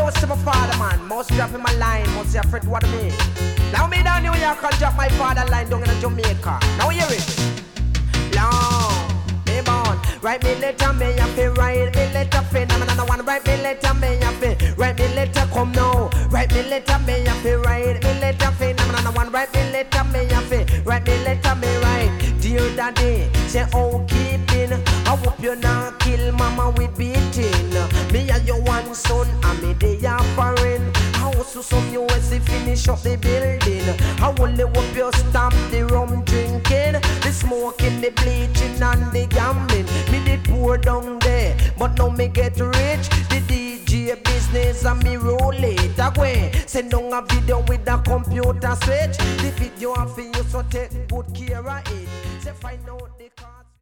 close to my father, man. Most drop in my line, most say afraid what I mean. Now me down New York and drop my father line down in Jamaica. Now hear it. Long, me born. Write me letter, me have to write me letter. No one write me letter, me have to write me letter. Come now, write me letter, me have to write me letter. No one write me letter, me have to write me letter, me write. Dear daddy, say oh keeping. I hope you not kill mama with beating. Me and your one son, and me they are foreign. I also some USA finish up the building. I only hope you stop the rum drinking, the smoking, the bleaching and the gambling. Me did poor down there, but now me get rich. The DJ business and me roll it away. Send on a video with a computer switch. The video of you so take good care of it. Say find out the